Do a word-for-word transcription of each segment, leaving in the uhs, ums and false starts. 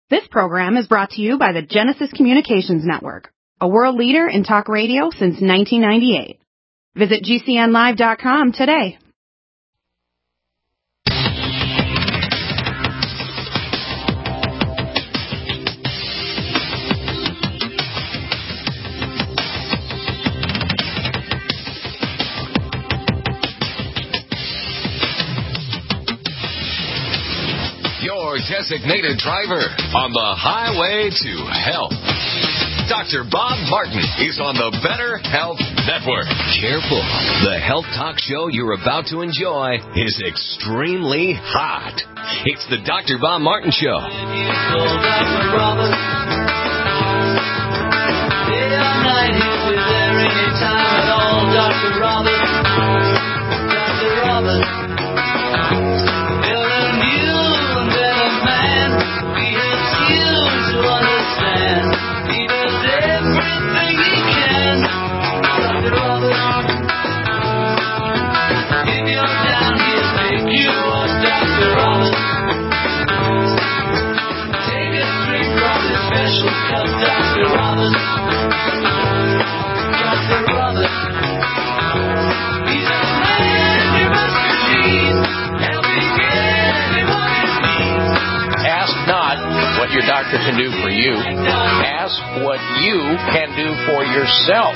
This program is brought to you by the Genesis Communications Network, a world leader in talk radio since nineteen ninety-eight. Visit G C N live dot com today. Your designated driver on the highway to health. Doctor Bob Martin is on the Better Health Network. Careful. The health talk show you're about to enjoy is extremely hot. It's the Doctor Bob Martin Show. Doctor Robert. Doctor Robert. Your doctor can do for you. Ask what you can do for yourself.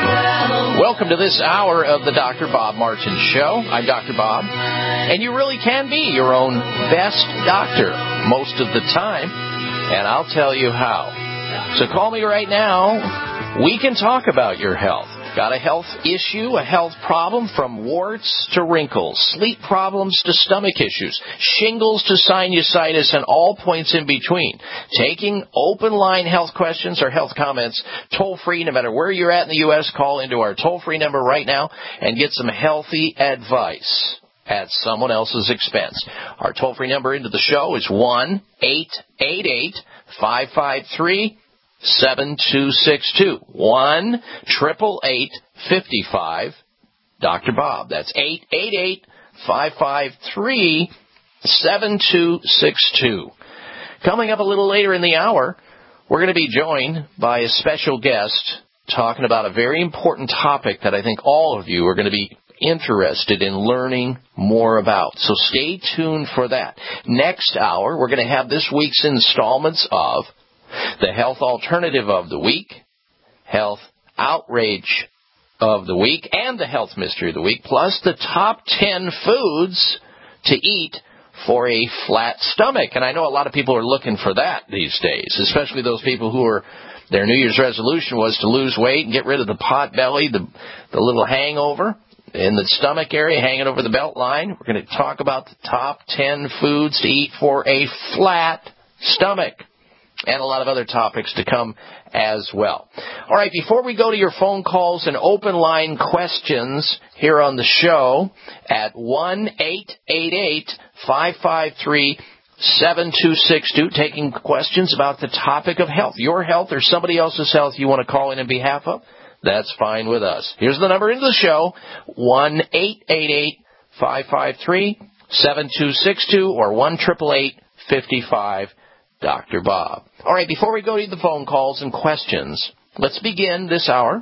Welcome to this hour of the Doctor Bob Martin Show. I'm Doctor Bob, and you really can be your own best doctor most of the time, and I'll tell you how. So call me right now. We can talk about your health. Got a health issue, a health problem, from warts to wrinkles, sleep problems to stomach issues, shingles to sinusitis, and all points in between. Taking open line health questions or health comments toll free, no matter where you're at in the U S. Call into our toll free number right now and get some healthy advice at someone else's expense. Our toll free number into the show is one eight eight eight, five five three, seven two six two. one triple eight fifty five Doctor Bob. That's eight eight eight, five five three, seven two six two. Coming up a little later in the hour, we're going to be joined by a special guest talking about a very important topic that I think all of you are going to be interested in learning more about. So stay tuned for that. Next hour, we're going to have this week's installments of the Health Alternative of the Week, Health Outrage of the Week, and the Health Mystery of the Week, plus the top ten foods to eat for a flat stomach. And I know a lot of people are looking for that these days, especially those people who are, their New Year's resolution was to lose weight and get rid of the pot belly, the, the little hangover in the stomach area hanging over the belt line. We're going to talk about the top ten foods to eat for a flat stomach, and a lot of other topics to come as well. All right, before we go to your phone calls and open line questions here on the show at one eight eight eight, five five three, seven two six two, taking questions about the topic of health, your health or somebody else's health you want to call in on behalf of, that's fine with us. Here's the number into the show, one eight eight eight, five five three, seven two six two or one eight eight eight, five five, Doctor Bob. All right, before we go to the phone calls and questions, let's begin this hour,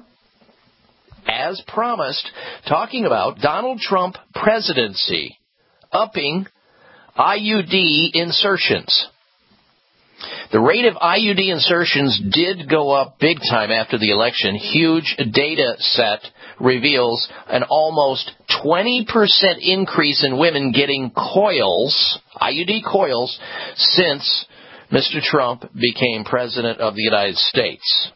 as promised, talking about Donald Trump presidency, upping I U D insertions. The rate of I U D insertions did go up big time after the election. Huge data set reveals an almost twenty percent increase in women getting coils, I U D coils, since Mister Trump became president of the United States.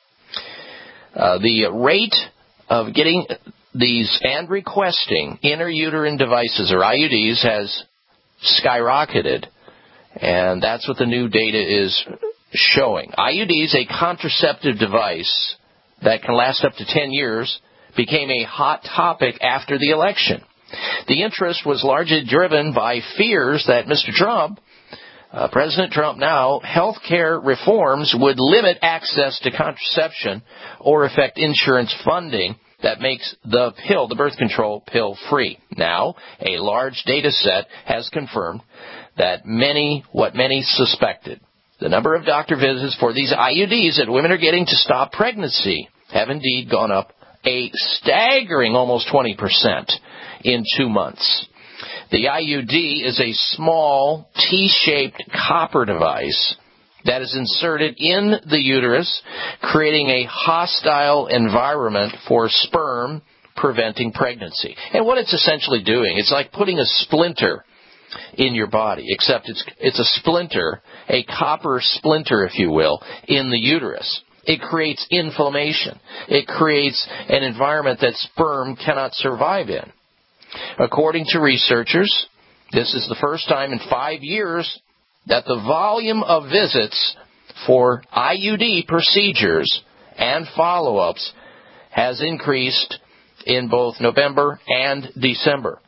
Uh, the rate of getting these and requesting intrauterine devices, or I U Ds, has skyrocketed, and that's what the new data is showing. I U Ds, a contraceptive device that can last up to ten years, became a hot topic after the election. The interest was largely driven by fears that Mister Trump, Uh, President Trump now, health care reforms would limit access to contraception or affect insurance funding that makes the pill, the birth control pill, free. Now, a large data set has confirmed that many, what many suspected. the number of doctor visits for these I U Ds that women are getting to stop pregnancy have indeed gone up a staggering almost twenty percent in two months. The I U D is a small T-shaped copper device that is inserted in the uterus, creating a hostile environment for sperm, preventing pregnancy. And what it's essentially doing, it's like putting a splinter in your body, except it's it's a splinter, a copper splinter, if you will, in the uterus. It creates inflammation. It creates an environment that sperm cannot survive in. According to researchers, this is the first time in five years that the volume of visits for I U D procedures and follow-ups has increased in both November and December.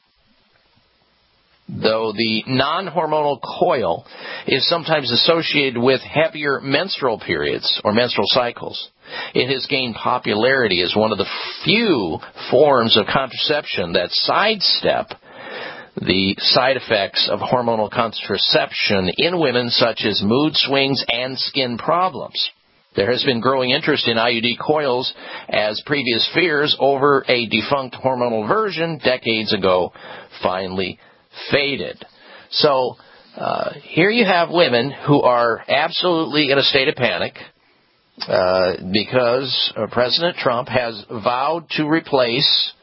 Though the non-hormonal coil is sometimes associated with heavier menstrual periods or menstrual cycles, it has gained popularity as one of the few forms of contraception that sidestep the side effects of hormonal contraception in women, such as mood swings and skin problems. There has been growing interest in I U D coils as previous fears over a defunct hormonal version decades ago finally faded. So uh, here you have women who are absolutely in a state of panic uh, because uh, President Trump has vowed to replace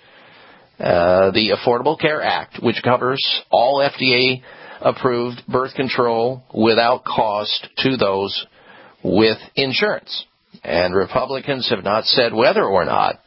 uh, the Affordable Care Act, which covers all F D A-approved birth control without cost to those with insurance. And Republicans have not said whether or not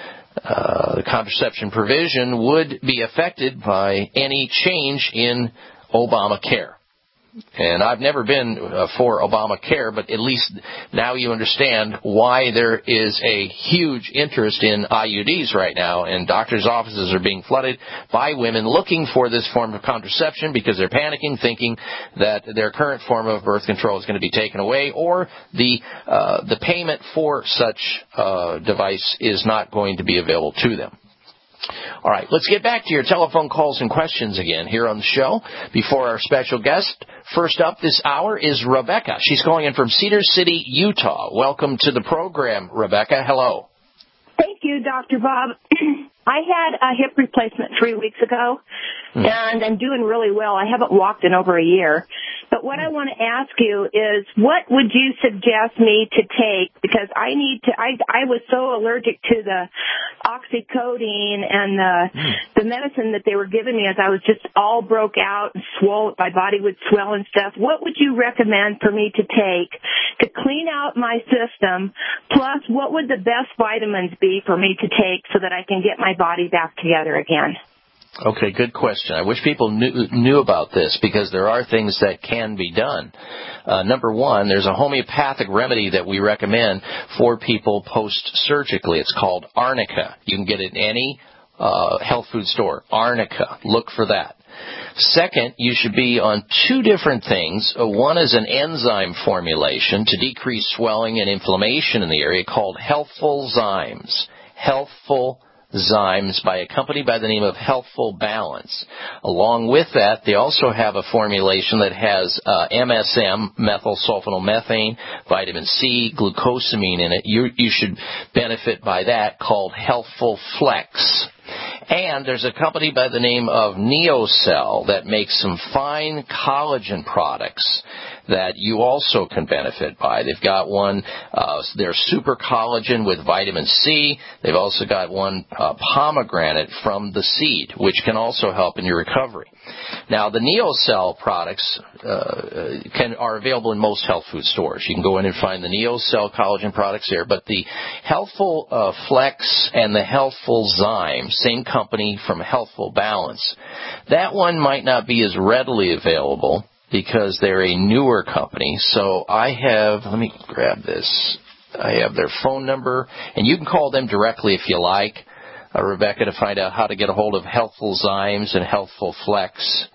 Uh, the contraception provision would be affected by any change in Obamacare. And I've never been uh, for Obamacare, but at least now you understand why there is a huge interest in I U Ds right now, and doctors' offices are being flooded by women looking for this form of contraception because they're panicking, thinking that their current form of birth control is going to be taken away, or the uh, the payment for such uh, device is not going to be available to them. All right, let's get back to your telephone calls and questions again here on the show before our special guest. First up this hour is Rebecca. She's calling in from Cedar City, Utah. Welcome to the program, Rebecca. Hello. Thank you, Doctor Bob. I had a hip replacement three weeks ago, mm. and I'm doing really well. I haven't walked in over a year. But what I want to ask you is, what would you suggest me to take? Because I need to, I, I was so allergic to the oxycodone and the, mm. the medicine that they were giving me as I was just all broke out and swollen, my body would swell and stuff. What would you recommend for me to take to clean out my system? Plus, what would the best vitamins be for me to take so that I can get my body back together again? Okay, good question. I wish people knew, knew about this because there are things that can be done. Uh, number one, there's a homeopathic remedy that we recommend for people post-surgically. It's called Arnica. You can get it in any uh, health food store. Arnica. Look for that. Second, you should be on two different things. Uh, one is an enzyme formulation to decrease swelling and inflammation in the area called Healthful Zymes. Healthful Zymes by a company by the name of Healthful Balance. Along with that, they also have a formulation that has uh, M S M, methylsulfonylmethane, vitamin C, glucosamine in it. You, you should benefit by that, called Healthful Flex. And there's a company by the name of NeoCell that makes some fine collagen products that you also can benefit by. They've got one, uh, their super collagen with vitamin C. They've also got one uh, pomegranate from the seed, which can also help in your recovery. Now, the NeoCell products uh, can are available in most health food stores. You can go in and find the NeoCell collagen products there. But the Healthful uh, Flex and the Healthful Zyme, same company from Healthful Balance, that one might not be as readily available because they're a newer company. So I have, let me grab this. I have their phone number, and you can call them directly if you like, uh, Rebecca, to find out how to get a hold of Healthful Zymes and Healthful Flex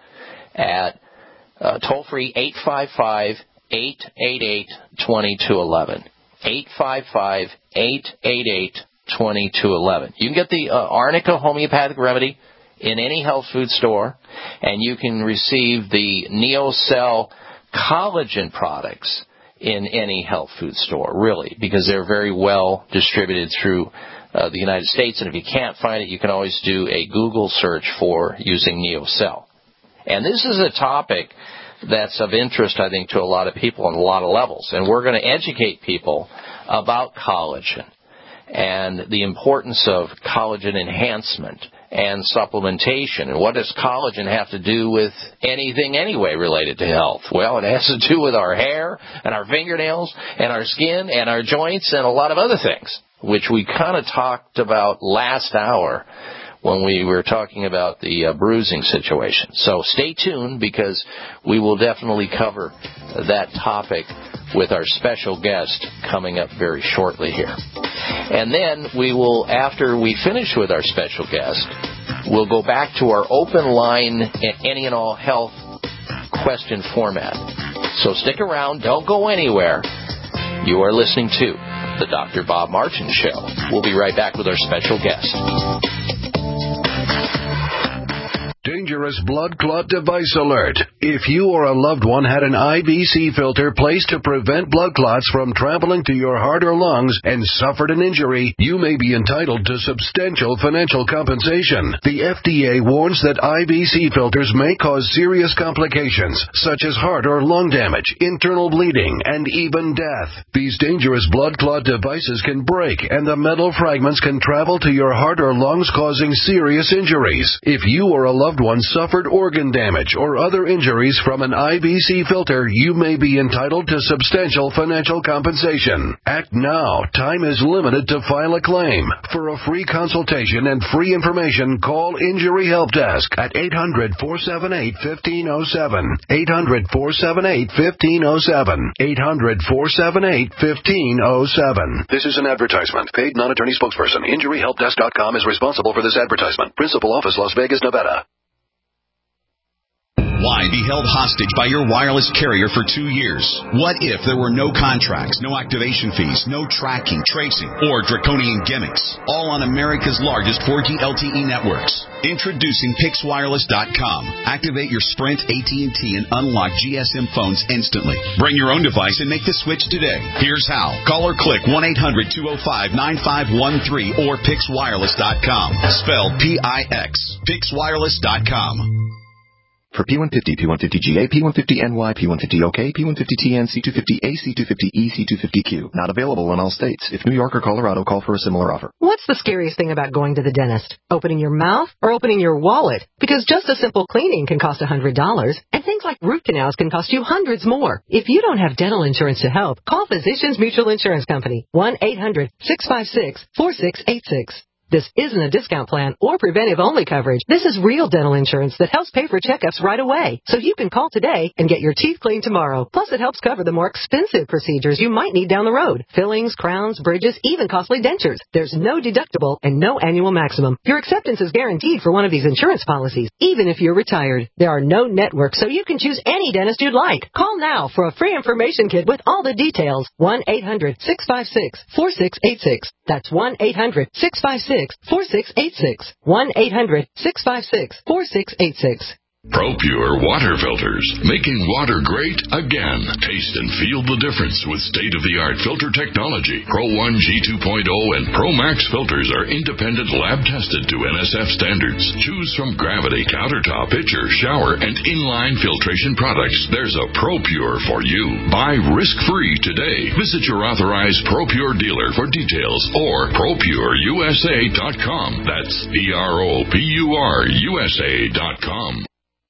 at uh, toll-free eight five five, eight eight eight, two two one one. eight five five, eight eight eight, two two one one. You can get the uh, Arnica homeopathic remedy in any health food store, and you can receive the NeoCell collagen products in any health food store, really, because they're very well distributed through uh, the United States. And if you can't find it, you can always do a Google search for using NeoCell. And this is a topic that's of interest, I think, to a lot of people on a lot of levels. And we're going to educate people about collagen and the importance of collagen enhancement and supplementation. And what does collagen have to do with anything anyway related to health? Well, it has to do with our hair and our fingernails and our skin and our joints and a lot of other things, which we kind of talked about last hour when we were talking about the uh, bruising situation. So stay tuned, because we will definitely cover that topic with our special guest coming up very shortly here. And then we will, after we finish with our special guest, we'll go back to our open line any and all health question format. So stick around. Don't go anywhere. You are listening to the Doctor Bob Martin Show. We'll be right back with our special guest. Dangerous blood clot device alert. If you or a loved one had an I V C filter placed to prevent blood clots from traveling to your heart or lungs and suffered an injury, you may be entitled to substantial financial compensation. The F D A warns that I V C filters may cause serious complications, such as heart or lung damage, internal bleeding, and even death. These dangerous blood clot devices can break, and the metal fragments can travel to your heart or lungs, causing serious injuries. If you or a loved one suffered organ damage or other injuries from an I V C filter, you may be entitled to substantial financial compensation. Act now. Time is limited to file a claim. For a free consultation and free information, call Injury Help Desk at eight hundred, four seven eight, one five zero seven. eight hundred, four seven eight, one five zero seven. eight hundred, four seven eight, one five zero seven. This is an advertisement. Paid non-attorney spokesperson. Injury Help Desk dot com is responsible for this advertisement. Principal office, Las Vegas, Nevada. Why be held hostage by your wireless carrier for two years? What if there were no contracts, no activation fees, no tracking, tracing, or draconian gimmicks? All on America's largest four G L T E networks. Introducing Pix Wireless dot com. Activate your Sprint, A T and T, and unlock G S M phones instantly. Bring your own device and make the switch today. Here's how. Call or click one eight hundred, two oh five, nine five one three or Pix Wireless dot com. Spelled P I X. Pix Wireless dot com. For P one fifty, P one fifty G A, P one fifty N Y, P one fifty O K, P one fifty T N, C two fifty A, C two fifty E, C two fifty Q. Not available in all states. If New York or Colorado, call for a similar offer. What's the scariest thing about going to the dentist? Opening your mouth or opening your wallet? Because just a simple cleaning can cost one hundred dollars, and things like root canals can cost you hundreds more. If you don't have dental insurance to help, call Physicians Mutual Insurance Company, one eight hundred, six five six, four six eight six. This isn't a discount plan or preventive-only coverage. This is real dental insurance that helps pay for checkups right away. So you can call today and get your teeth cleaned tomorrow. Plus, it helps cover the more expensive procedures you might need down the road. Fillings, crowns, bridges, even costly dentures. There's no deductible and no annual maximum. Your acceptance is guaranteed for one of these insurance policies, even if you're retired. There are no networks, so you can choose any dentist you'd like. Call now for a free information kit with all the details. one eight hundred, six five six, four six eight six. That's one eight hundred, six five six, four six eight six. one eight hundred, six five six, four six eight six. ProPure water filters, making water great again. Taste and feel the difference with state-of-the-art filter technology. Pro one G two point oh and Pro Max filters are independent lab-tested to N S F standards. Choose from Gravity, Countertop, Pitcher, Shower, and Inline filtration products. There's a ProPure for you. Buy risk-free today. Visit your authorized ProPure dealer for details or Pro Pure U S A dot com. That's P R O P U R U S A dot com.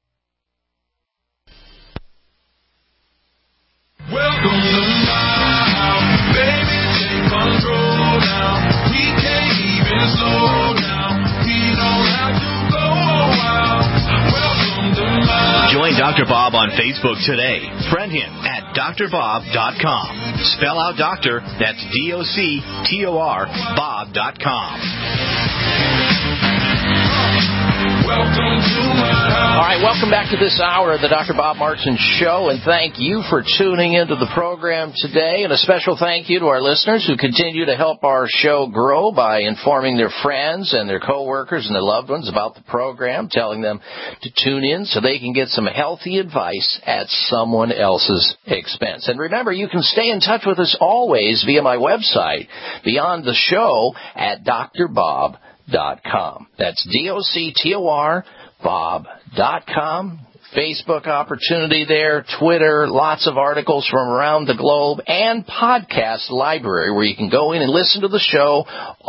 Welcome to my house, baby, take control now. We can't even slow down. We don't have to go a while. Welcome to my Join Doctor Bob on Facebook today. Friend him at D R bob dot com. Spell out doctor, that's D O C T O R, Bob dot com. Welcome to my house. All right, welcome back to this hour of the Doctor Bob Martin Show, and thank you for tuning into the program today. And a special thank you to our listeners who continue to help our show grow by informing their friends and their coworkers and their loved ones about the program, telling them to tune in so they can get some healthy advice at someone else's expense. And remember, you can stay in touch with us always via my website, Beyond the Show, at D R bob dot com. That's D O C T O R Bob dot com. Facebook opportunity there, Twitter, lots of articles from around the globe, and podcast library where you can go in and listen to the show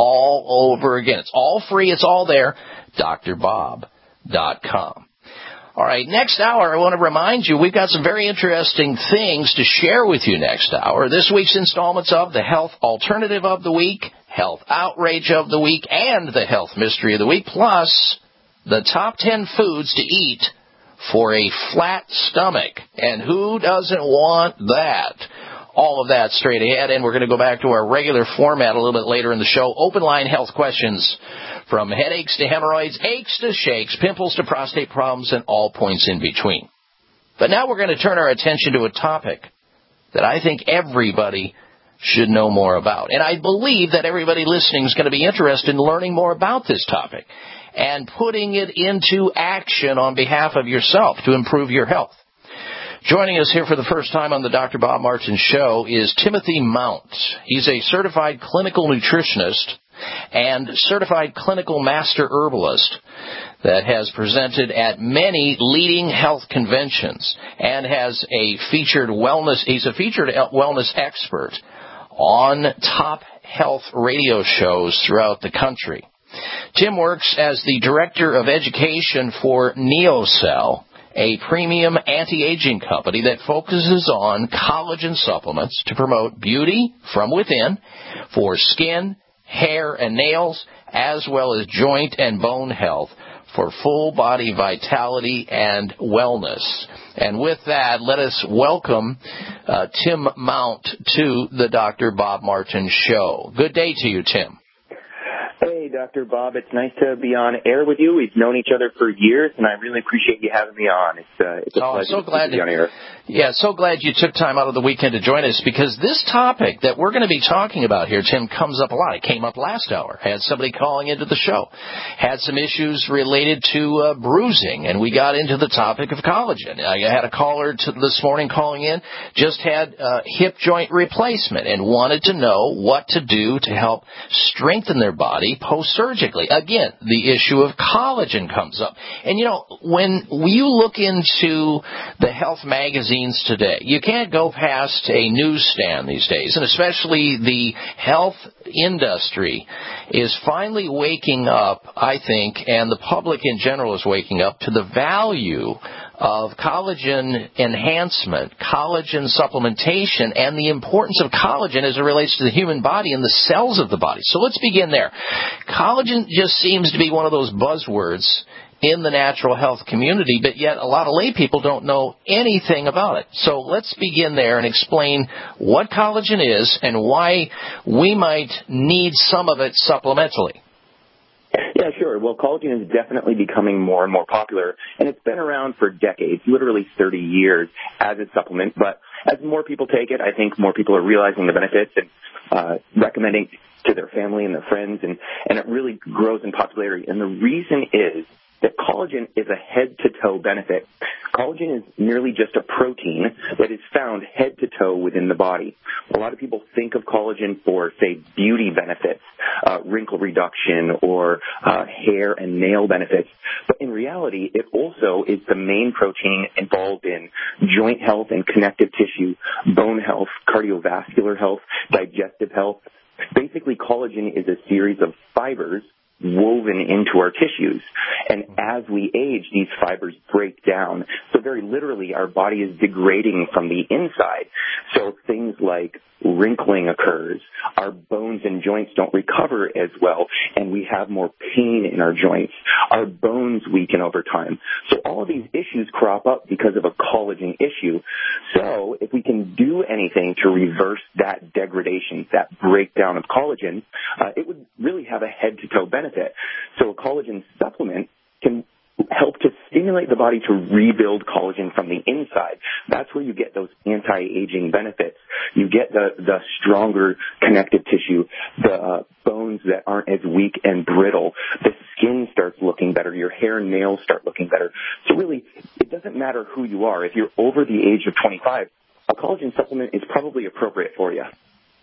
all over again. It's all free. It's all there. D R bob dot com. All right, next hour, I want to remind you, we've got some very interesting things to share with you next hour. This week's installments of the Health Alternative of the Week, Health Outrage of the Week, and the Health Mystery of the Week, plus the top ten foods to eat for a flat stomach. And who doesn't want that? All of that straight ahead, and we're going to go back to our regular format a little bit later in the show. Open line health questions, from headaches to hemorrhoids, aches to shakes, pimples to prostate problems, and all points in between. But now we're going to turn our attention to a topic that I think everybody should know more about. And I believe that everybody listening is going to be interested in learning more about this topic and putting it into action on behalf of yourself to improve your health. Joining us here for the first time on the Doctor Bob Martin Show is Timothy Mount. He's a certified clinical nutritionist and certified clinical master herbalist that has presented at many leading health conventions and has a featured wellness, he's a featured wellness expert on top health radio shows throughout the country. Tim works as the Director of Education for NeoCell, a premium anti-aging company that focuses on collagen supplements to promote beauty from within for skin, hair, and nails, as well as joint and bone health for full body vitality and wellness. And with that, let us welcome uh, Tim Mount to the Doctor Bob Martin Show. Good day to you, Tim. Hey, Doctor Bob. It's nice to be on air with you. We've known each other for years, and I really appreciate you having me on. It's, uh, it's a oh, pleasure I'm so to glad be on air. Yeah, so glad you took time out of the weekend to join us, because this topic that we're going to be talking about here, Tim, comes up a lot. It came up last hour. Had somebody calling into the show. Had some issues related to uh, bruising, and we got into the topic of collagen. I had a caller to this morning calling in, just had uh, hip joint replacement and wanted to know what to do to help strengthen their body post-surgically. Again, the issue of collagen comes up. And, you know, when you look into the health magazines today, you can't go past a newsstand these days, and especially the health industry is finally waking up, I think, and the public in general is waking up to the value of collagen enhancement, collagen supplementation, and the importance of collagen as it relates to the human body and the cells of the body. So let's begin there. Collagen just seems to be one of those buzzwords in the natural health community, but yet a lot of lay people don't know anything about it. So let's begin there and explain what collagen is and why we might need some of it supplementally. Yeah, sure. Well, collagen is definitely becoming more and more popular, and it's been around for decades, literally thirty years as a supplement. But as more people take it, I think more people are realizing the benefits and uh, recommending to their family and their friends, and, and it really grows in popularity. And the reason is that collagen is a head-to-toe benefit. Collagen is merely just a protein that is found head-to-toe within the body. A lot of people think of collagen for, say, beauty benefits, uh, wrinkle reduction, or uh, hair and nail benefits. But in reality, it also is the main protein involved in joint health and connective tissue, bone health, cardiovascular health, digestive health. Basically, collagen is a series of fibers woven into our tissues. And as we age, these fibers break down. So very literally, our body is degrading from the inside. So things like wrinkling occurs, our bones and joints don't recover as well, and we have more pain in our joints. Our bones weaken over time. So all of these issues crop up because of a collagen issue. So if we can do anything to reverse that degradation, that breakdown of collagen, uh, it would really have a head-to-toe benefit. So a collagen supplement can help to stimulate the body to rebuild collagen from the inside. That's where you get those anti-aging benefits. You get the, the stronger connective tissue, the uh, bones that aren't as weak and brittle. The skin starts looking better. Your hair and nails start looking better. So really, it doesn't matter who you are. If you're over the age of twenty-five, a collagen supplement is probably appropriate for you.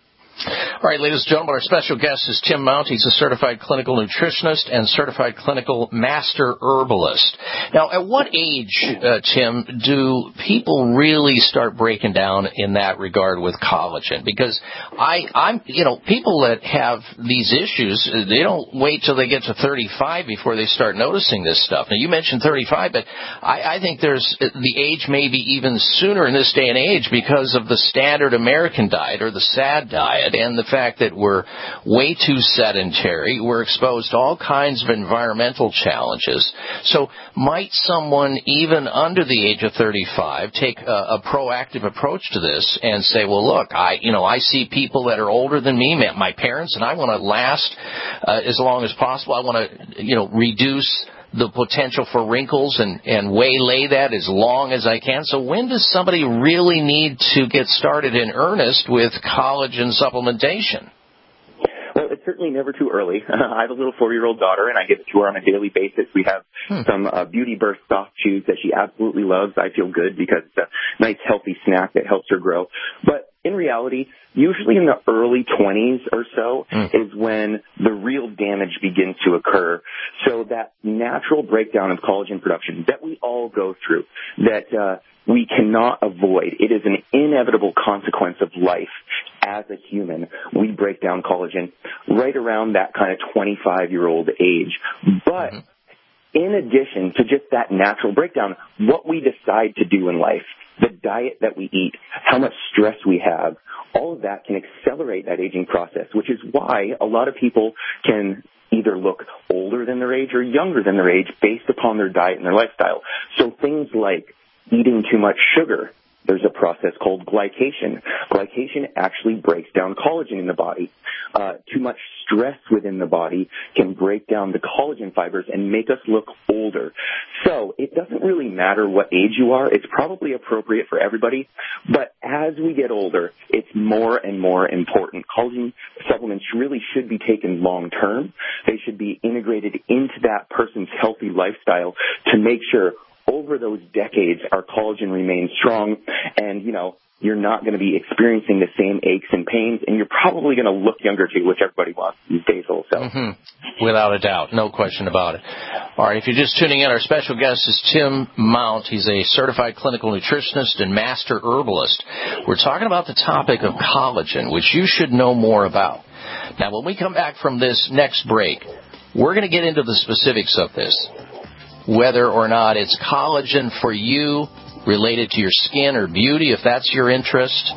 All right, ladies and gentlemen, our special guest is Tim Mount. He's a certified clinical nutritionist and certified clinical master herbalist. Now, at what age, uh, Tim, do people really start breaking down in that regard with collagen? Because I, I'm, you know, people that have these issues, they don't wait till they get to thirty-five before they start noticing this stuff. Now, you mentioned thirty-five, but I, I think there's the age maybe even sooner in this day and age because of the standard American diet or the SAD diet. And the fact that we're way too sedentary, we're exposed to all kinds of environmental challenges. So might someone, even under the age of thirty-five, take a, a proactive approach to this and say, well, look, I, you know, I see people that are older than me, my parents, and I want to last uh, as long as possible. I want to, you know, reduce the potential for wrinkles and, and waylay that as long as I can. So when does somebody really need to get started in earnest with collagen supplementation? Well, it's certainly never too early. I have a little four-year-old daughter, and I give it to her on a daily basis. We have hmm. some uh, Beauty Burst soft chews that she absolutely loves. I feel good because it's a nice, healthy snack that helps her grow. But in reality, usually in the early twenties or so mm. is when the real damage begins to occur. So that natural breakdown of collagen production that we all go through, that uh, we cannot avoid. It is an inevitable consequence of life. As a human, we break down collagen right around that kind of twenty-five-year-old age. But mm-hmm. in addition to just that natural breakdown, what we decide to do in life, the diet that we eat, how much stress we have, all of that can accelerate that aging process, which is why a lot of people can either look older than their age or younger than their age based upon their diet and their lifestyle. So things like eating too much sugar, there's a process called glycation. Glycation actually breaks down collagen in the body. Uh, too much stress within the body can break down the collagen fibers and make us look older. So it doesn't really matter what age you are. It's probably appropriate for everybody. But as we get older, it's more and more important. Collagen supplements really should be taken long term. They should be integrated into that person's healthy lifestyle to make sure over those decades, our collagen remains strong, and, you know, you're not going to be experiencing the same aches and pains, and you're probably going to look younger, too, which everybody wants these days also. Mm-hmm. Without a doubt. No question about it. All right, if you're just tuning in, our special guest is Tim Mount. He's a certified clinical nutritionist and master herbalist. We're talking about the topic of collagen, which you should know more about. Now, when we come back from this next break, we're going to get into the specifics of this. Whether or not it's collagen for you related to your skin or beauty, if that's your interest,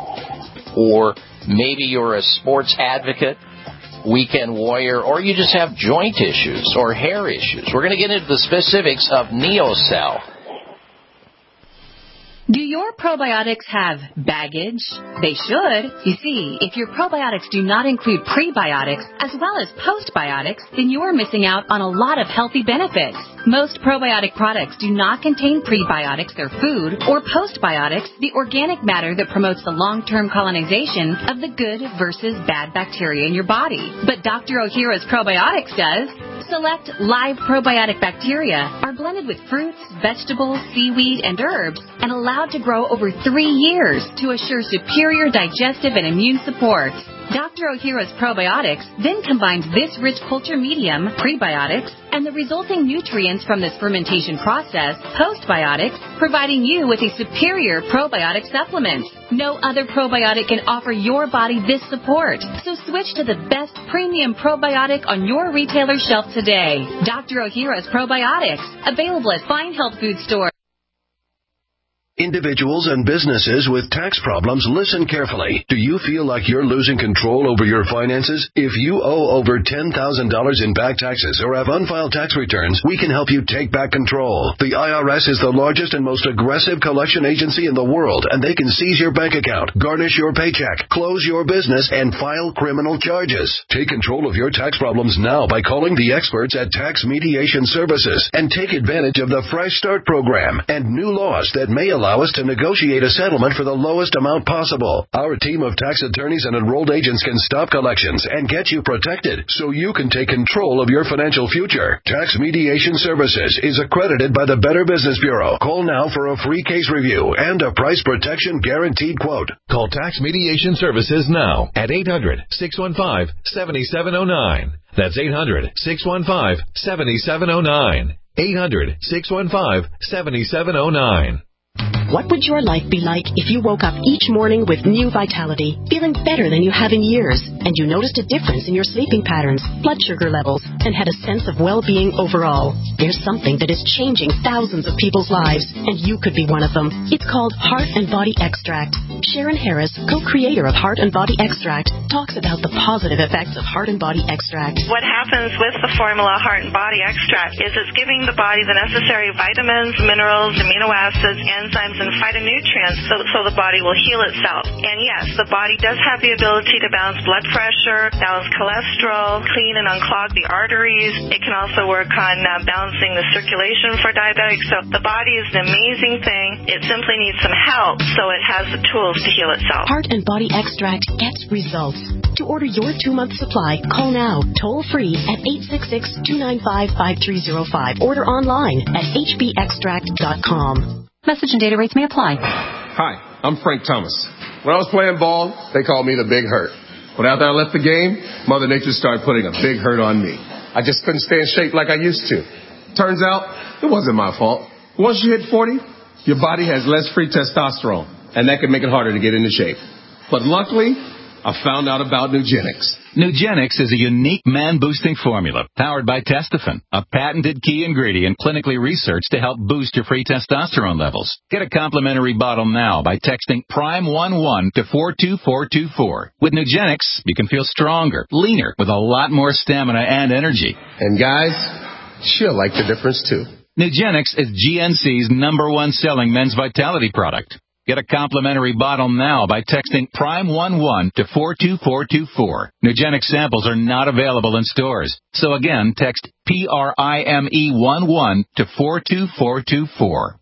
or maybe you're a sports advocate, weekend warrior, or you just have joint issues or hair issues. We're going to get into the specifics of NeoCell. Do your probiotics have baggage? They should. You see, if your probiotics do not include prebiotics as well as postbiotics, then you're missing out on a lot of healthy benefits. Most probiotic products do not contain prebiotics, their food, or postbiotics, the organic matter that promotes the long-term colonization of the good versus bad bacteria in your body. But Doctor Ohhira's Probiotics does. Select live probiotic bacteria are blended with fruits, vegetables, seaweed, and herbs and allowed to grow over three years to assure superior digestive and immune support. Doctor Ohhira's Probiotics then combines this rich culture medium, prebiotics, and the resulting nutrients from this fermentation process, postbiotics, providing you with a superior probiotic supplement. No other probiotic can offer your body this support. So switch to the best premium probiotic on your retailer shelf today. Doctor Ohhira's Probiotics, available at fine health food stores. Individuals and businesses with tax problems, listen carefully. Do you feel like you're losing control over your finances? If you owe over ten thousand dollars in back taxes or have unfiled tax returns, we can help you take back control. The I R S is the largest and most aggressive collection agency in the world, and they can seize your bank account, garnish your paycheck, close your business, and file criminal charges. Take control of your tax problems now by calling the experts at Tax Mediation Services and take advantage of the Fresh Start program and new laws that may allow us to negotiate a settlement for the lowest amount possible. Our team of tax attorneys and enrolled agents can stop collections and get you protected so you can take control of your financial future. Tax Mediation Services is accredited by the Better Business Bureau. Call now for a free case review and a price protection guaranteed quote. Call Tax Mediation Services now at eight hundred, six one five, seven seven zero nine. That's eight hundred, six one five, seven seven zero nine. eight hundred, six one five, seven seven zero nine. What would your life be like if you woke up each morning with new vitality, feeling better than you have in years, and you noticed a difference in your sleeping patterns, blood sugar levels, and had a sense of well-being overall? There's something that is changing thousands of people's lives, and you could be one of them. It's called Heart and Body Extract. Sharon Harris, co-creator of Heart and Body Extract, talks about the positive effects of Heart and Body Extract. What happens with the formula Heart and Body Extract is it's giving the body the necessary vitamins, minerals, amino acids, enzymes, and phytonutrients so, so the body will heal itself. And yes, the body does have the ability to balance blood pressure, balance cholesterol, clean and unclog the arteries. It can also work on uh, balancing the circulation for diabetics. So the body is an amazing thing. It simply needs some help so it has the tools to heal itself. Heart and Body Extract gets results. To order your two-month supply, call now, toll-free at eight six six, two nine five, five three zero five. Order online at h b extract dot com. Message and data rates may apply. Hi, I'm Frank Thomas. When I was playing ball, they called me the Big Hurt. But after I left the game, Mother Nature started putting a big hurt on me. I just couldn't stay in shape like I used to. Turns out, it wasn't my fault. Once you hit forty, your body has less free testosterone, and that can make it harder to get into shape. But luckily, I found out about Nugenix. Nugenix is a unique man-boosting formula powered by Testofen, a patented key ingredient clinically researched to help boost your free testosterone levels. Get a complimentary bottle now by texting prime one one to four two four two four. With Nugenix, you can feel stronger, leaner, with a lot more stamina and energy. And guys, she'll like the difference too. Nugenix is G N C's number one selling men's vitality product. Get a complimentary bottle now by texting prime one one to four two four two four. Nugenix samples are not available in stores. So again, text P R I M E one one to four two four two four.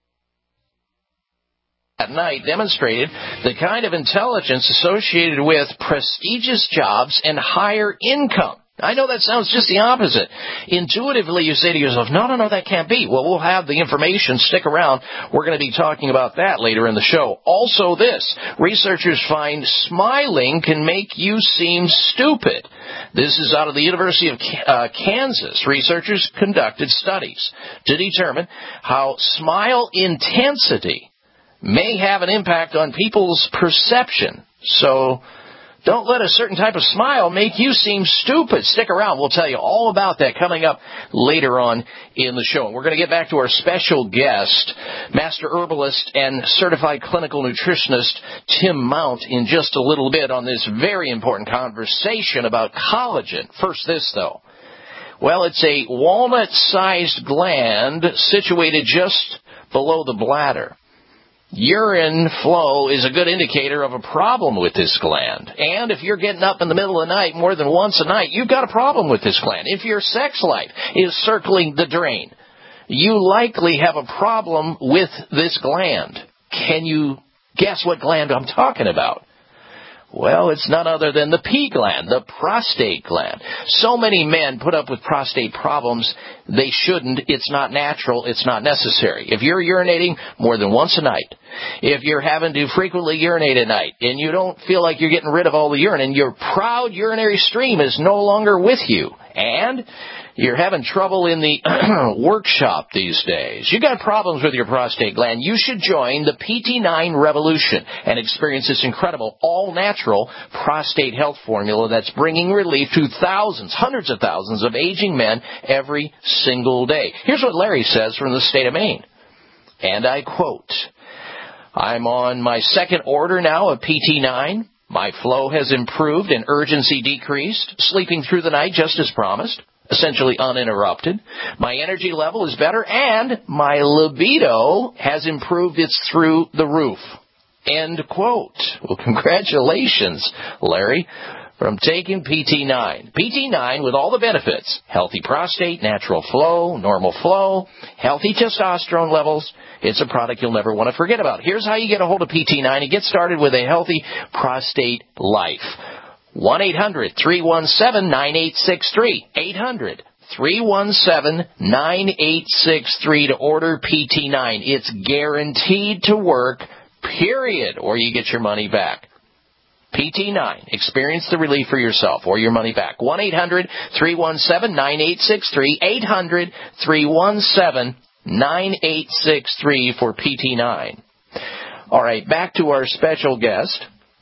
At night demonstrated the kind of intelligence associated with prestigious jobs and higher income. I know that sounds just the opposite. Intuitively, you say to yourself, no, no, no, that can't be. Well, we'll have the information. Stick around. We're going to be talking about that later in the show. Also this, researchers find smiling can make you seem stupid. This is out of the University of uh, Kansas. Researchers conducted studies to determine how smile intensity may have an impact on people's perception. So don't let a certain type of smile make you seem stupid. Stick around. We'll tell you all about that coming up later on in the show. We're going to get back to our special guest, master herbalist and certified clinical nutritionist Tim Mount, in just a little bit on this very important conversation about collagen. First this, though. Well, it's a walnut-sized gland situated just below the bladder. Urine flow is a good indicator of a problem with this gland. And if you're getting up in the middle of the night more than once a night, you've got a problem with this gland. If your sex life is circling the drain, you likely have a problem with this gland. Can you guess what gland I'm talking about? Well, it's none other than the P gland, the prostate gland. So many men put up with prostate problems. They shouldn't. It's not natural. It's not necessary. If you're urinating more than once a night, if you're having to frequently urinate at night, and you don't feel like you're getting rid of all the urine, and your proud urinary stream is no longer with you, and you're having trouble in the workshop these days, you got problems with your prostate gland, you should join the P T nine revolution and experience this incredible all-natural prostate health formula that's bringing relief to thousands, hundreds of thousands of aging men every single day. Here's what Larry says from the state of Maine, and I quote, I'm on my second order now of P T nine. My flow has improved and urgency decreased, sleeping through the night just as promised, essentially uninterrupted. My energy level is better, and my libido has improved. It's through the roof. End quote. Well, congratulations, Larry, from taking P T nine. P T nine with all the benefits: healthy prostate, natural flow, normal flow, healthy testosterone levels. It's a product you'll never want to forget about. Here's how you get a hold of P T nine and get started with a healthy prostate life. one eight hundred three one seven nine eight six three. eight hundred three one seven nine eight six three to order P T nine. It's guaranteed to work, period, or you get your money back. P T nine. Experience the relief for yourself or your money back. one eight hundred three one seven nine eight six three. eight hundred three one seven nine eight six three for P T nine. All right, back to our special guest,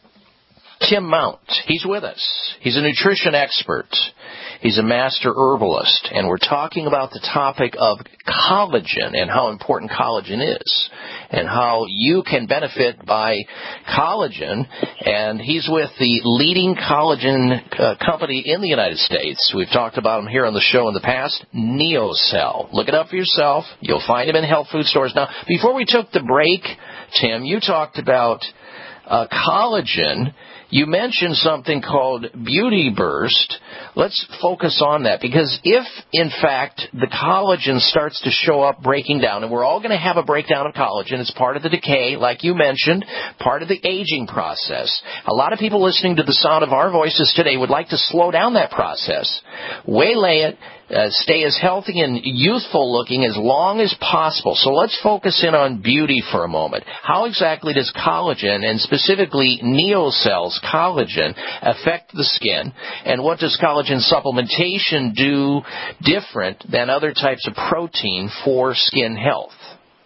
Tim Mount. He's with us. He's a nutrition expert. He's a master herbalist, and we're talking about the topic of collagen and how important collagen is and how you can benefit by collagen. And he's with the leading collagen uh, company in the United States. We've talked about him here on the show in the past, NeoCell. Look it up for yourself. You'll find him in health food stores. Now, before we took the break, Tim, you talked about uh, collagen. You mentioned something called Beauty Burst. Let's focus on that, because if, in fact, the collagen starts to show up breaking down, and we're all going to have a breakdown of collagen. It's part of the decay, like you mentioned, part of the aging process. A lot of people listening to the sound of our voices today would like to slow down that process, waylay it, Uh, stay as healthy and youthful looking as long as possible. So let's focus in on beauty for a moment. How exactly does collagen, and specifically NeoCell's collagen, affect the skin? And what does collagen supplementation do different than other types of protein for skin health?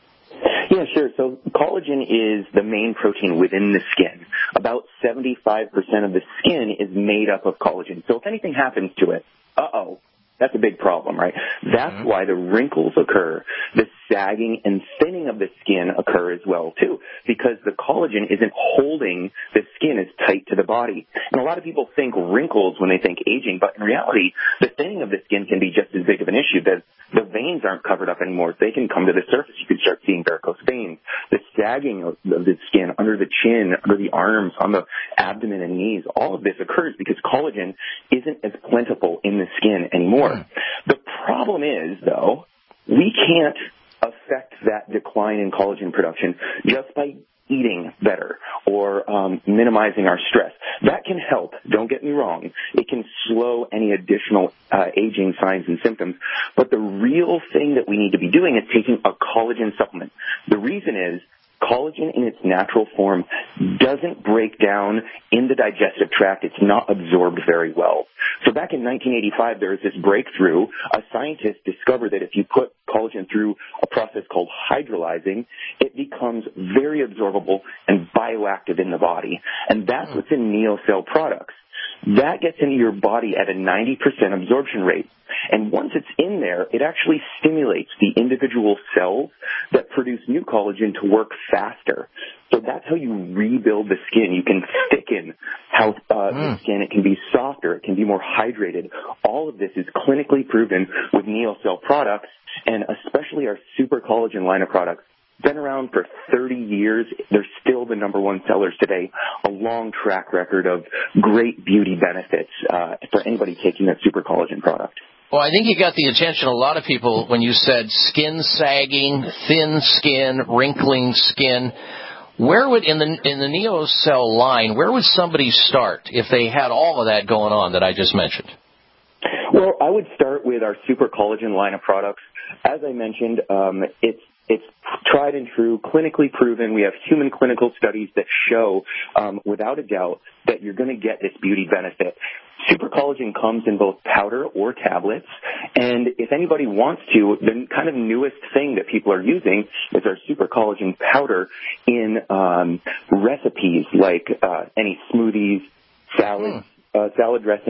Yeah, sure. So collagen is the main protein within the skin. About seventy-five percent of the skin is made up of collagen. So if anything happens to it, uh-oh. That's a big problem, right? That's mm-hmm. why the wrinkles occur. The sagging and thinning of the skin occur as well, too, because the collagen isn't holding the skin as tight to the body. And a lot of people think wrinkles when they think aging, but in reality, the thinning of the skin can be just as big of an issue. The, the veins aren't covered up anymore. They can come to the surface. You can start seeing varicose veins. The sagging of, of the skin under the chin, under the arms, on the abdomen and knees, all of this occurs because collagen isn't as plentiful in the skin anymore. The problem is, though, we can't affect that decline in collagen production just by eating better or um, minimizing our stress. That can help, don't get me wrong. It can slow any additional uh, aging signs and symptoms. But the real thing that we need to be doing is taking a collagen supplement. The reason is collagen in its natural form doesn't break down in the digestive tract. It's not absorbed very well. So back in nineteen eighty-five, there was this breakthrough. A scientist discovered that if you put collagen through a process called hydrolyzing, it becomes very absorbable and bioactive in the body. And that's what's in NeoCell products. That gets into your body at a ninety percent absorption rate. And once it's in there, it actually stimulates the individual cells that produce new collagen to work faster. So that's how you rebuild the skin. You can thicken how uh, mm. the skin. It can be softer. It can be more hydrated. All of this is clinically proven with NeoCell products, and especially our Super Collagen line of products. Been around for thirty years. They're still the number one sellers today. A long track record of great beauty benefits uh, for anybody taking that Super Collagen product. Well, I think you got the attention of a lot of people when you said skin sagging, thin skin, wrinkling skin. Where would, in the in the NeoCell line, where would somebody start if they had all of that going on that I just mentioned? Well, I would start with our Super Collagen line of products. As I mentioned, um, it's It's tried and true, clinically proven. We have human clinical studies that show, um, without a doubt, that you're going to get this beauty benefit. Super Collagen comes in both powder or tablets, and if anybody wants to, the kind of newest thing that people are using is our Super Collagen powder in um, recipes like uh, any smoothies, salads, mm. uh, salad dressings,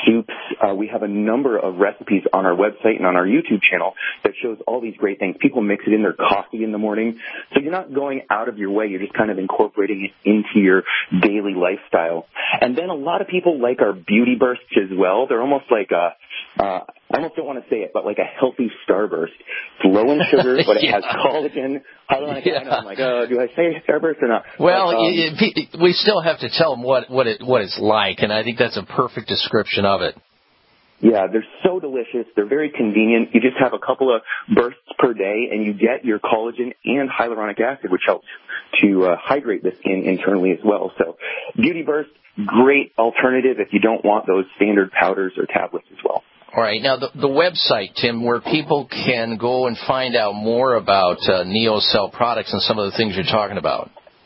soups. Uh, we have a number of recipes on our website and on our YouTube channel that shows all these great things. People mix it in their coffee in the morning. So you're not going out of your way. You're just kind of incorporating it into your daily lifestyle. And then a lot of people like our beauty bursts as well. They're almost like a, uh, I almost don't want to say it, but like a healthy Starburst. It's low in sugar, but it yeah. has collagen. Hyaluronic yeah. acid. I'm like, oh, do I say Starburst or not? Well, but, um, it, it, we still have to tell them what, what, it, what it's like, and I think that's a perfect description of it. Yeah, they're so delicious. They're very convenient. You just have a couple of bursts per day, and you get your collagen and hyaluronic acid, which helps to uh, hydrate the skin internally as well. So Beauty Burst, great alternative if you don't want those standard powders or tablets as well. All right. Now, the, the website, Tim, where people can go and find out more about uh, NeoCell products and some of the things you're talking about.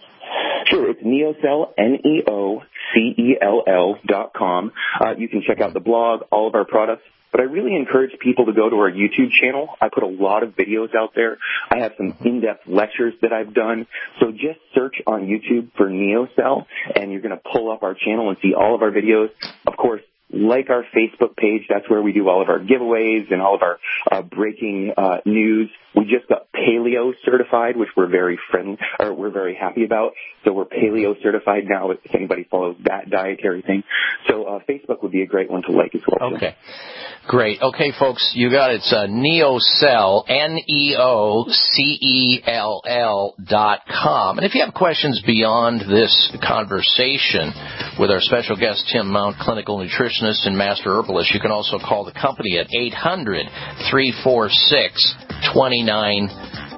Sure, it's NeoCell, N E O C E L L dot com. Uh, you can check out the blog, all of our products. But I really encourage people to go to our YouTube channel. I put a lot of videos out there. I have some in-depth lectures that I've done. So just search on YouTube for NeoCell, and you're going to pull up our channel and see all of our videos. Of course, like our Facebook page, that's where we do all of our giveaways and all of our uh, breaking uh, news. We just got paleo certified, which we're very friendly, or we're very happy about. So we're paleo certified now if anybody follows that dietary thing. So uh, Facebook would be a great one to like as well. Okay. Great. Okay, folks, you got it. It's uh, NeoCell, N E O C E L L dot com. And if you have questions beyond this conversation with our special guest, Tim Mount, clinical nutritionist and master herbalist, you can also call the company at eight hundred, three four six, two nine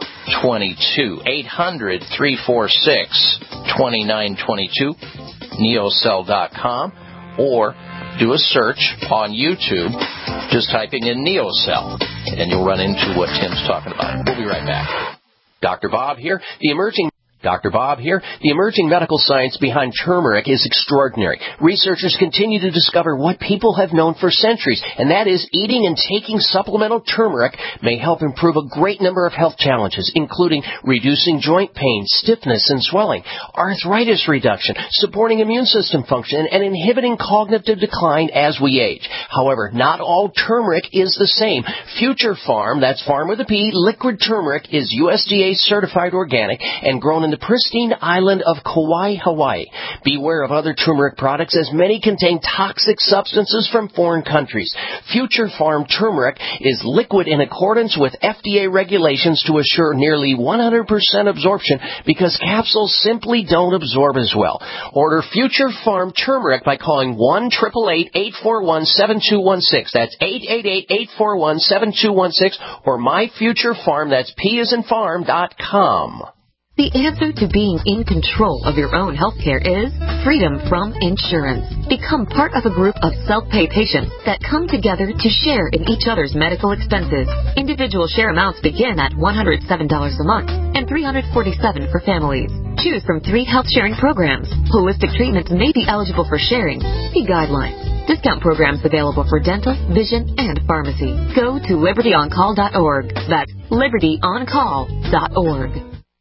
two two. eight hundred, three four six, two nine two two, neocell dot com, or do a search on YouTube, just typing in NeoCell, and you'll run into what Tim's talking about. We'll be right back. Doctor Bob here. The emerging Doctor Bob here. The emerging medical science behind turmeric is extraordinary. Researchers continue to discover what people have known for centuries, and that is eating and taking supplemental turmeric may help improve a great number of health challenges, including reducing joint pain, stiffness, and swelling, arthritis reduction, supporting immune system function, and inhibiting cognitive decline as we age. However, not all turmeric is the same. Future Farm, that's Farm with a P, liquid turmeric, is U S D A certified organic and grown in the pristine island of Kauai, Hawaii. Beware of other turmeric products, as many contain toxic substances from foreign countries. Future Farm turmeric is liquid in accordance with F D A regulations to assure nearly one hundred percent absorption, because capsules simply don't absorb as well. Order Future Farm turmeric by calling one eight eight eight, eight four one, seven two one six. That's eight eight eight, eight four one, seven two one six, or My Future Farm, that's P as in farm dot com. The answer to being in control of your own healthcare is freedom from insurance. Become part of a group of self-pay patients that come together to share in each other's medical expenses. Individual share amounts begin at one hundred seven dollars a month and three hundred forty-seven dollars for families. Choose from three health sharing programs. Holistic treatments may be eligible for sharing. See guidelines. Discount programs available for dental, vision, and pharmacy. Go to liberty on call dot org. That's liberty on call dot org.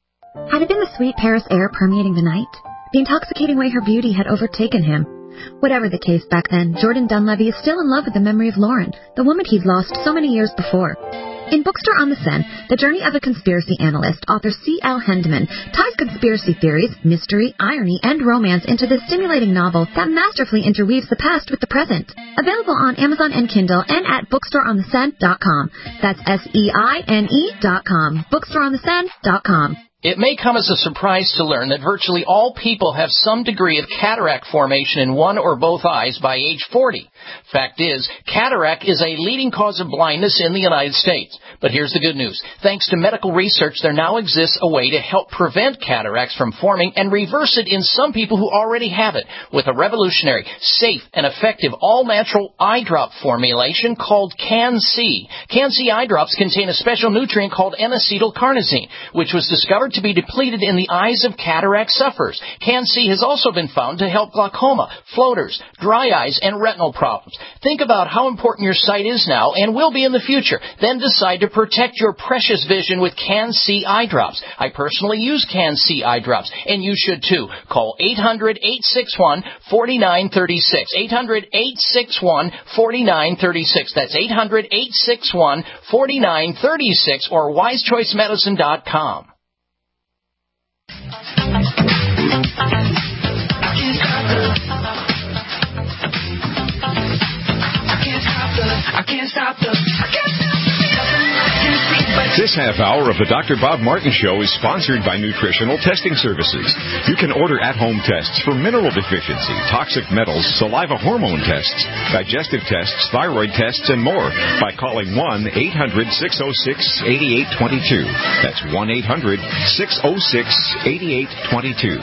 Had it been the sweet Paris air permeating the night? The intoxicating way her beauty had overtaken him? Whatever the case back then, Jordan Dunleavy is still in love with the memory of Lauren, the woman he'd lost so many years before. In Bookstore on the Seine, The Journey of a Conspiracy Analyst, author C L Hendeman ties conspiracy theories, mystery, irony, and romance into this stimulating novel that masterfully interweaves the past with the present. Available on Amazon and Kindle and at bookstore on the seine dot com. That's S E I N E dot com. bookstore on the seine dot com. It may come as a surprise to learn that virtually all people have some degree of cataract formation in one or both eyes by age forty. Fact is, cataract is a leading cause of blindness in the United States. But here's the good news. Thanks to medical research, there now exists a way to help prevent cataracts from forming and reverse it in some people who already have it with a revolutionary, safe, and effective all-natural eye drop formulation called Can-C. Can-C eye drops contain a special nutrient called N-acetylcarnosine, which was discovered to be depleted in the eyes of cataract sufferers. Can-C has also been found to help glaucoma, floaters, dry eyes, and retinal problems. Think about how important your sight is now and will be in the future. Then decide to protect your precious vision with Can-C eye drops. I personally use Can-C eye drops, and you should too. Call eight hundred, eight six one, four nine three six. eight hundred, eight six one, four nine three six. That's eight hundred, eight six one, four nine three six or wise choice medicine dot com. I can't stop the, I can't stop This half hour of the Doctor Bob Martin Show is sponsored by Nutritional Testing Services. You can order at-home tests for mineral deficiency, toxic metals, saliva hormone tests, digestive tests, thyroid tests, and more by calling one eight hundred, six oh six, eight eight two two. That's one eight hundred, six oh six, eight eight two two.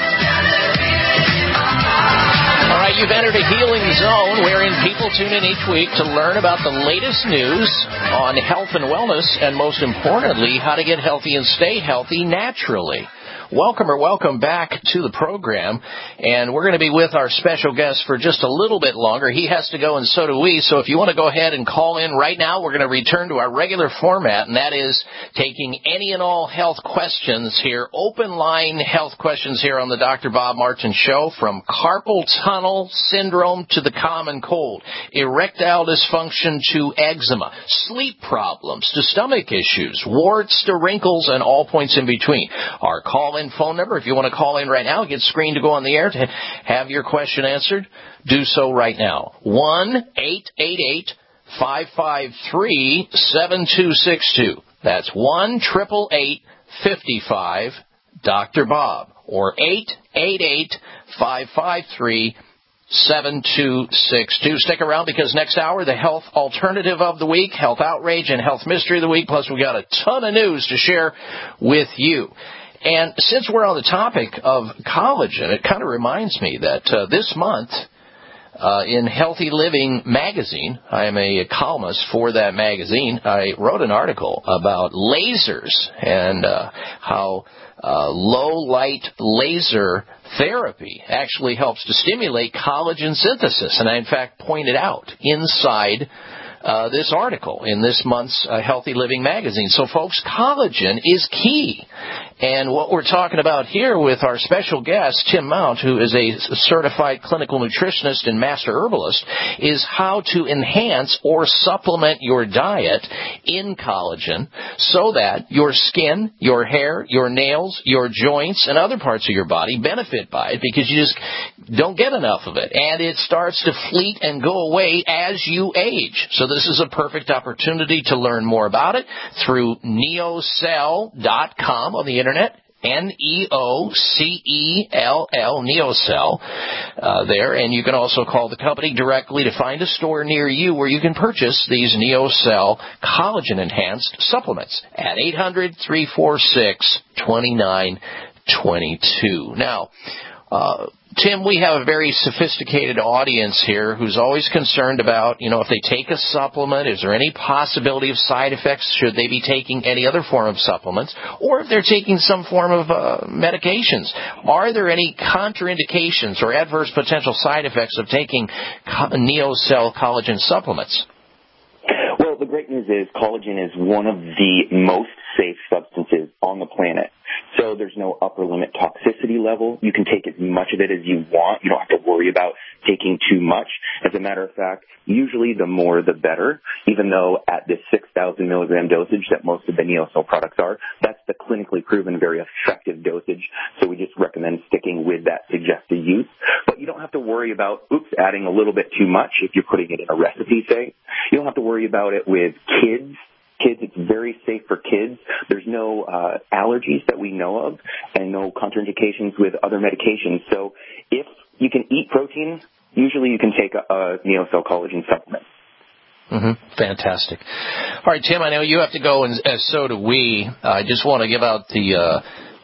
All right, you've entered a healing zone wherein people tune in each week to learn about the latest news on health and wellness, and most importantly, how to get healthy and stay healthy naturally. Welcome or welcome back to the program, and we're going to be with our special guest for just a little bit longer. He has to go, and so do we, so if you want to go ahead and call in right now, we're going to return to our regular format, and that is taking any and all health questions here, open line health questions here on the Doctor Bob Martin Show, from carpal tunnel syndrome to the common cold, erectile dysfunction to eczema, sleep problems to stomach issues, warts to wrinkles, and all points in between. Our call phone number, if you want to call in right now, get screened to go on the air to have your question answered, do so right now. one eight eight eight, five five three, seven two six two. That's one eight eight eight, five five, Doctor Bob, or eight eight eight, five five three, seven two six two. Stick around, because next hour, the health alternative of the week, health outrage, and health mystery of the week, plus we got a ton of news to share with you. And since we're on the topic of collagen, it kind of reminds me that uh, this month uh, in Healthy Living magazine, I am a columnist for that magazine, I wrote an article about lasers and uh, how uh, low-light laser therapy actually helps to stimulate collagen synthesis. And I, in fact, pointed out inside Uh, this article in this month's uh, Healthy Living magazine. So, folks, collagen is key. And what we're talking about here with our special guest, Tim Mount, who is a certified clinical nutritionist and master herbalist, is how to enhance or supplement your diet in collagen so that your skin, your hair, your nails, your joints, and other parts of your body benefit by it, because you just don't get enough of it. And it starts to fleet and go away as you age. So this is a perfect opportunity to learn more about it through neocell dot com on the internet. N E O C E L L, Neocell, uh, there. And you can also call the company directly to find a store near you where you can purchase these Neocell collagen-enhanced supplements at eight hundred, three four six, two nine two two. Now, uh, Tim, we have a very sophisticated audience here who's always concerned about, you know, if they take a supplement, is there any possibility of side effects? Should they be taking any other form of supplements? Or if they're taking some form of uh, medications, are there any contraindications or adverse potential side effects of taking co- Neocell collagen supplements? Well, the great news is collagen is one of the most safe substances on the planet. So there's no upper limit toxicity level. You can take as much of it as you want. You don't have to worry about taking too much. As a matter of fact, usually the more the better, even though at this six thousand milligram dosage that most of the Neocell products are, that's the clinically proven very effective dosage. So we just recommend sticking with that suggested use. But you don't have to worry about, oops, adding a little bit too much if you're putting it in a recipe, say. You don't have to worry about it with kids. Kids, it's very safe for kids. There's no uh, allergies that we know of and no contraindications with other medications. So if you can eat protein, usually you can take a, a Neocell collagen supplement. Mm-hmm. Fantastic. All right, Tim, I know you have to go, and as so do we. I just want to give out the uh,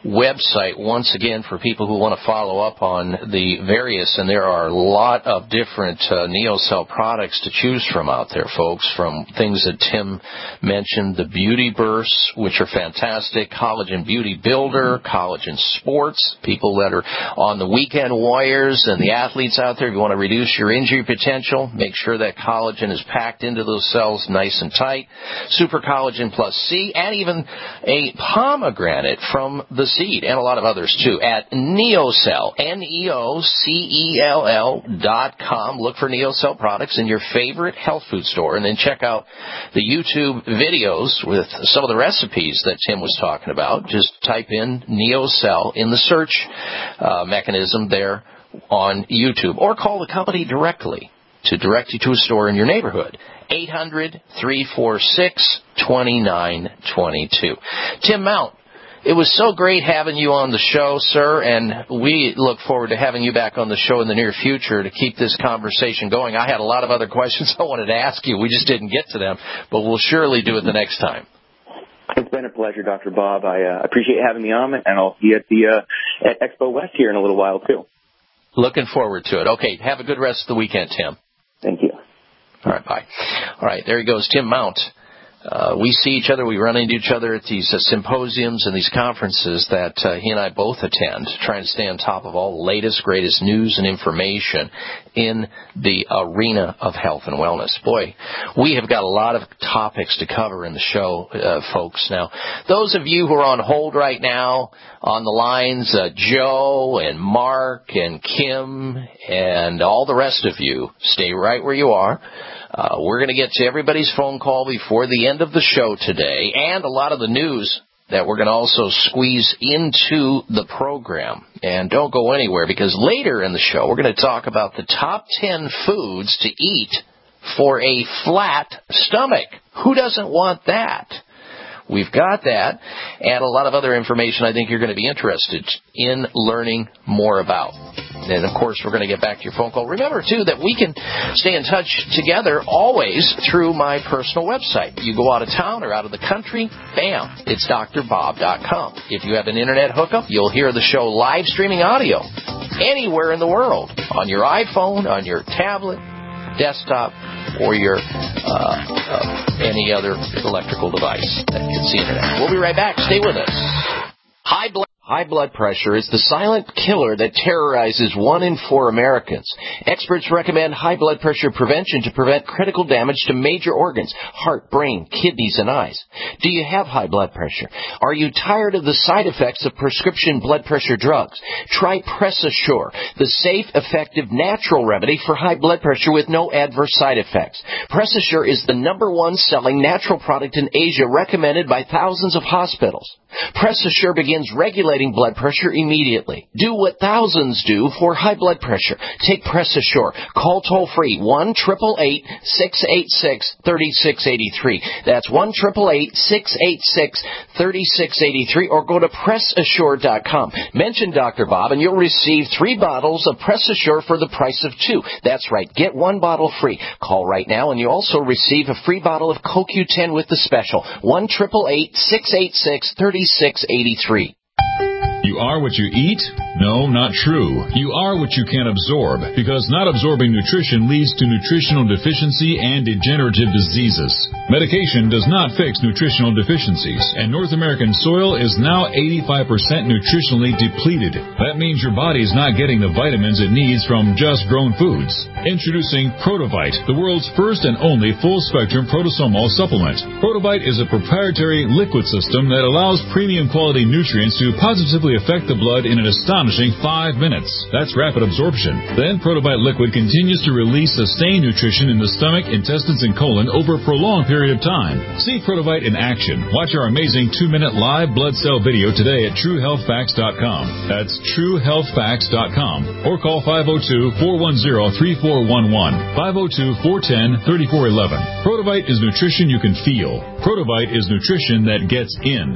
website once again for people who want to follow up on the various, and there are a lot of different uh, NeoCell products to choose from out there, folks, from things that Tim mentioned, the Beauty Bursts, which are fantastic, Collagen Beauty Builder, Collagen Sports, people that are on the weekend warriors and the athletes out there, if you want to reduce your injury potential, make sure that collagen is packed into those cells nice and tight, Super Collagen Plus C, and even a pomegranate from the seed, and a lot of others too, at NeoCell, N E O C E L L dot com. Look for NeoCell products in your favorite health food store, and then check out the YouTube videos with some of the recipes that Tim was talking about. Just type in NeoCell in the search uh, mechanism there on YouTube, or call the company directly to direct you to a store in your neighborhood. eight hundred, three four six, two nine two two. Tim Mount, it was so great having you on the show, sir, and we look forward to having you back on the show in the near future to keep this conversation going. I had a lot of other questions I wanted to ask you. We just didn't get to them, but we'll surely do it the next time. It's been a pleasure, Doctor Bob. I uh, appreciate having me on, and I'll see you at the uh, at Expo West here in a little while, too. Looking forward to it. Okay, have a good rest of the weekend, Tim. Thank you. All right, bye. All right, there he goes, Tim Mount. Uh, we see each other, we run into each other at these uh, symposiums and these conferences that uh, he and I both attend, trying to stay on top of all the latest, greatest news and information in the arena of health and wellness. Boy, we have got a lot of topics to cover in the show, uh, folks. Now, those of you who are on hold right now on the lines, uh, Joe and Mark and Kim and all the rest of you, stay right where you are. Uh, we're going to get to everybody's phone call before the end of the show today, and a lot of the news that we're going to also squeeze into the program. And don't go anywhere, because later in the show we're going to talk about the top ten foods to eat for a flat stomach. Who doesn't want that? We've got that, and a lot of other information I think you're going to be interested in learning more about. And, of course, we're going to get back to your phone call. Remember, too, that we can stay in touch together always through my personal website. You go out of town or out of the country, bam, it's D R Bob dot com. If you have an Internet hookup, you'll hear the show live streaming audio anywhere in the world, on your iPhone, on your tablet, desktop, or your uh, uh, any other electrical device that gets the Internet. We'll be right back. Stay with us. High blood High blood pressure is the silent killer that terrorizes one in four Americans. Experts recommend high blood pressure prevention to prevent critical damage to major organs, heart, brain, kidneys, and eyes. Do you have high blood pressure? Are you tired of the side effects of prescription blood pressure drugs? Try PressAssure, the safe, effective, natural remedy for high blood pressure with no adverse side effects. PressAssure is the number one selling natural product in Asia, recommended by thousands of hospitals. PressAssure begins regulating blood pressure immediately. Do what thousands do for high blood pressure. Take PressAssure. Call toll-free one eight eight eight, six eight six, three six eight three. That's one eight eight eight, six eight six, three six eight three, or go to press assure dot com. Mention Doctor Bob and you'll receive three bottles of PressAssure for the price of two. That's right. Get one bottle free. Call right now and you also receive a free bottle of Co Q ten with the special. one eight eight eight, six eight six, three six eight three. You are what you eat? No, not true. You are what you can absorb, because not absorbing nutrition leads to nutritional deficiency and degenerative diseases. Medication does not fix nutritional deficiencies, and North American soil is now eighty-five percent nutritionally depleted. That means your body is not getting the vitamins it needs from just grown foods. Introducing Protovite, the world's first and only full-spectrum protosomal supplement. Protovite is a proprietary liquid system that allows premium quality nutrients to positively affect the blood in an astonishing five minutes. That's rapid absorption. Then Protovite liquid continues to release sustained nutrition in the stomach, intestines, and colon over a prolonged period of time. See Protovite in action. Watch our amazing two-minute live blood cell video today at true health facts dot com. That's true health facts dot com. Or call five oh two, four one oh, three four one one, five oh two, four one oh, three four one one. Protovite is nutrition you can feel. Protovite is nutrition that gets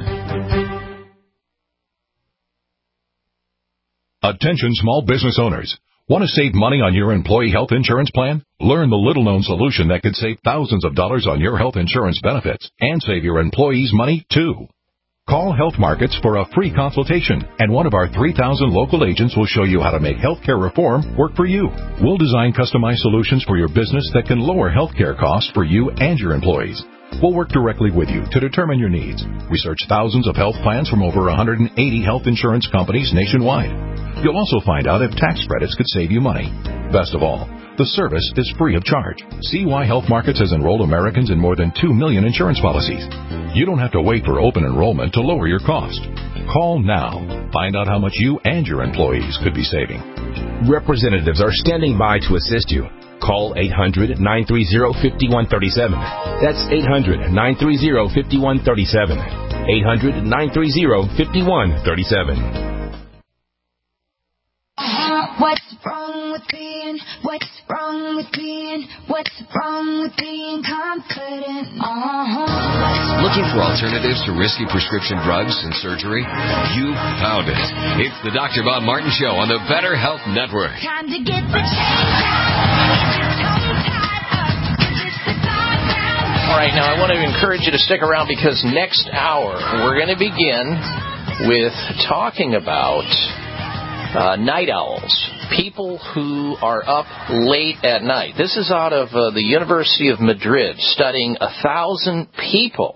in. Attention small business owners. Want to save money on your employee health insurance plan? Learn the little-known solution that could save thousands of dollars on your health insurance benefits and save your employees money, too. Call Health Markets for a free consultation, and one of our three thousand local agents will show you how to make healthcare reform work for you. We'll design customized solutions for your business that can lower healthcare costs for you and your employees. We'll work directly with you to determine your needs. Research thousands of health plans from over one hundred eighty health insurance companies nationwide. You'll also find out if tax credits could save you money. Best of all, the service is free of charge. See why Health Markets has enrolled Americans in more than two million insurance policies. You don't have to wait for open enrollment to lower your cost. Call now. Find out how much you and your employees could be saving. Representatives are standing by to assist you. Call eight hundred, nine three zero, five one three seven. That's eight hundred, nine three zero, five one three seven. eight hundred, nine three zero, five one three seven. What's wrong with being, what's wrong with being, what's wrong with being confident? Uh-huh. Looking for alternatives to risky prescription drugs and surgery? You found it. It's the Doctor Bob Martin Show on the Better Health Network. Time to get the change out. All right, now I want to encourage you to stick around because next hour we're going to begin with talking about Uh, night owls, people who are up late at night. This is out of uh, the University of Madrid, studying a thousand people.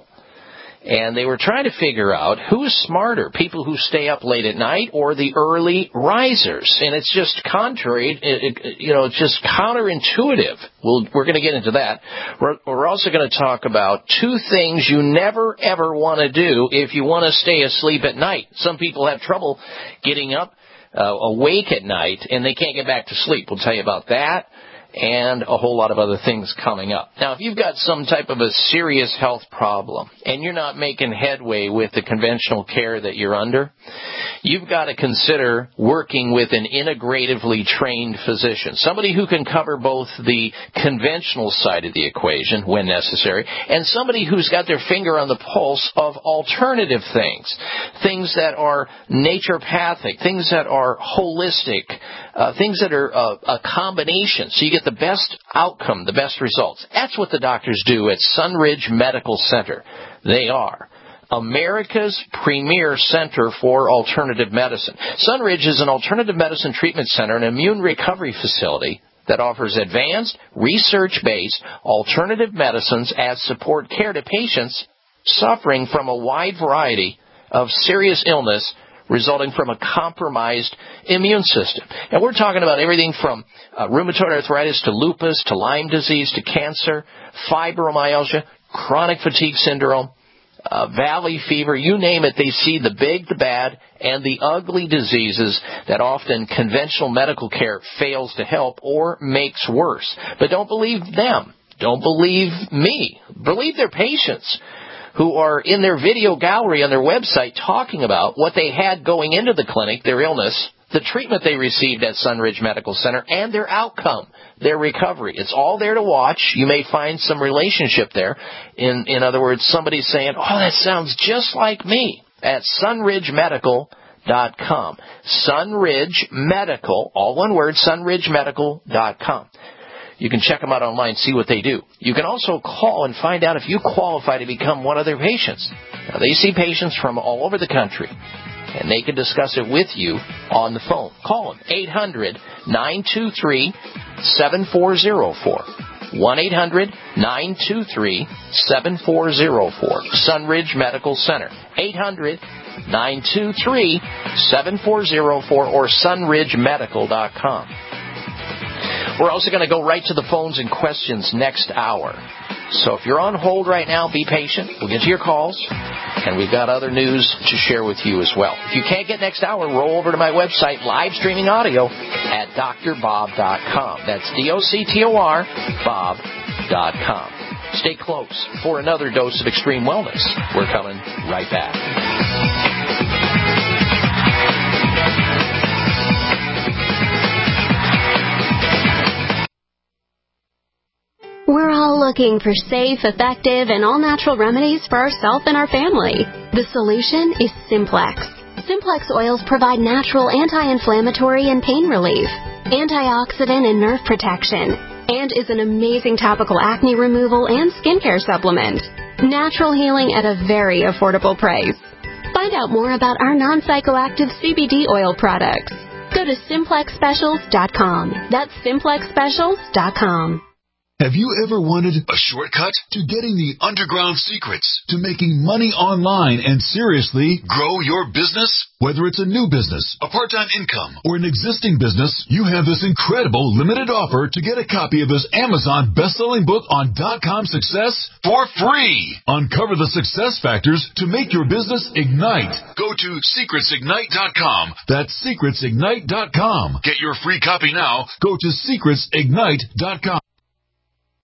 And they were trying to figure out who is smarter, people who stay up late at night or the early risers. And it's just contrary, it, it, you know, it's just counterintuitive. We'll, we're going to get into that. We're, we're also going to talk about two things you never, ever want to do if you want to stay asleep at night. Some people have trouble getting up Uh, awake at night, and they can't get back to sleep. We'll tell you about that and a whole lot of other things coming up. Now, if you've got some type of a serious health problem and you're not making headway with the conventional care that you're under, you've got to consider working with an integratively trained physician, somebody who can cover both the conventional side of the equation when necessary and somebody who's got their finger on the pulse of alternative things, things that are naturopathic, things that are holistic, uh, things that are uh, a combination, so you get the best outcome, the best results. That's what the doctors do at Sunridge Medical Center. They are America's premier center for alternative medicine. Sunridge is an alternative medicine treatment center and immune recovery facility that offers advanced, research-based alternative medicines as support care to patients suffering from a wide variety of serious illness resulting from a compromised immune system. And we're talking about everything from uh, rheumatoid arthritis to lupus to Lyme disease to cancer, fibromyalgia, chronic fatigue syndrome, uh, valley fever, you name it. They see the big, the bad, and the ugly diseases that often conventional medical care fails to help or makes worse. But don't believe them. Don't believe me. Believe their patients who are in their video gallery on their website talking about what they had going into the clinic, their illness, the treatment they received at Sunridge Medical Center, and their outcome, their recovery. It's all there to watch. You may find some relationship there. In, in other words, somebody saying, oh, that sounds just like me, at sunridge medical dot com. Sunridge Medical, all one word, sunridge medical dot com. You can check them out online, see what they do. You can also call and find out if you qualify to become one of their patients. Now, they see patients from all over the country, and they can discuss it with you on the phone. Call them, eight hundred, nine two three, seven four zero four. one eight hundred, nine two three, seven four zero four. Sunridge Medical Center, eight hundred, nine two three, seven four zero four, or sunridge medical dot com. We're also going to go right to the phones and questions next hour. So if you're on hold right now, be patient. We'll get to your calls, and we've got other news to share with you as well. If you can't get next hour, roll over to my website, live streaming audio, at D R bob dot com. That's D O C T O R, Bob dot com. Stay close for another dose of extreme wellness. We're coming right back. We're all looking for safe, effective, and all-natural remedies for ourselves and our family. The solution is Simplex. Simplex oils provide natural anti-inflammatory and pain relief, antioxidant and nerve protection, and is an amazing topical acne removal and skincare supplement. Natural healing at a very affordable price. Find out more about our non-psychoactive C B D oil products. Go to simplex specials dot com. That's simplex specials dot com. Have you ever wanted a shortcut to getting the underground secrets to making money online and seriously grow your business? Whether it's a new business, a part-time income, or an existing business, you have this incredible limited offer to get a copy of this Amazon best-selling book on dot-com success for free. Uncover the success factors to make your business ignite. Go to secrets ignite dot com. That's secrets ignite dot com. Get your free copy now. Go to secrets ignite dot com.